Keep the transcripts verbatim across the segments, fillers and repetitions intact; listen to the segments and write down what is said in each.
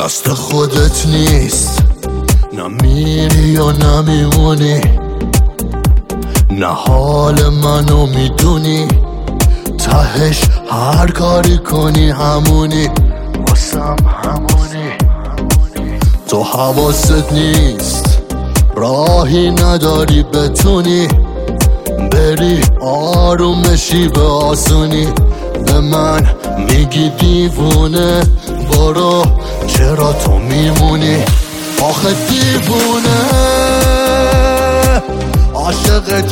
دست خودت نیست، نه میری یا نمیمونی، نه حال منو میدونی، تهش هر کاری کنی همونی، واسم همونی. تو حواست نیست، راهی نداری بتونی بری آرومشی به آسونی. به من میگی دیوونه، برو چرا تو میمونی؟ آخه دیوونه عاشق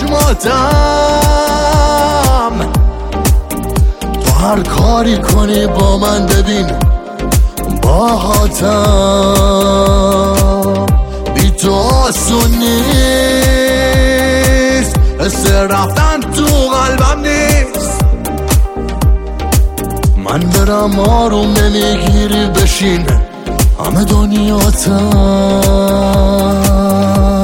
چشماتم، تو هر کاری کنی با من ببین باهاتم. بی تو آسون نیست، حس رفتن تو قلبم نیست. من برم آروم نمیگیری بشین همه دنیاتم.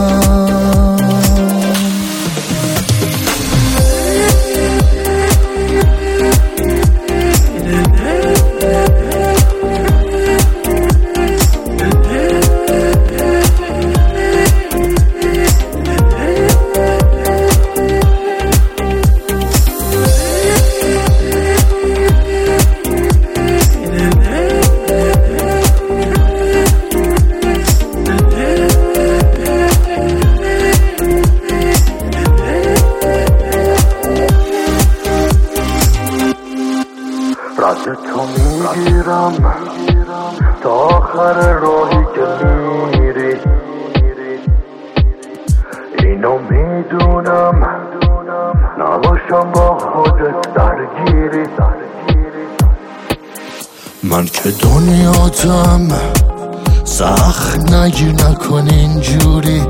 رد تو میگیرم تا آخر راهی که میری، اینو میدونم نباشم با خودت درگیری. من که دنیاتم سخت نگیر نکن اینجوری،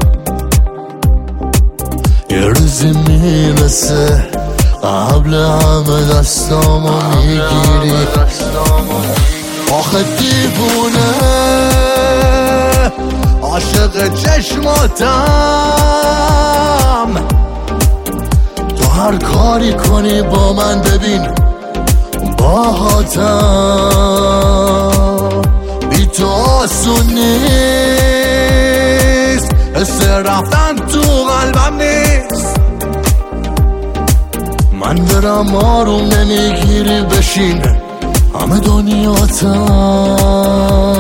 یه روزی میرسه قبل همه دستامو میگیری. آخه دیوونه عاشق چشماتم، تو هر کاری کنی با من ببین باهاتم. بی تو آسون نیست، حس رفتن تو قلبم نیست. من برم آروم نمیگیری بشین همه دنیاتم.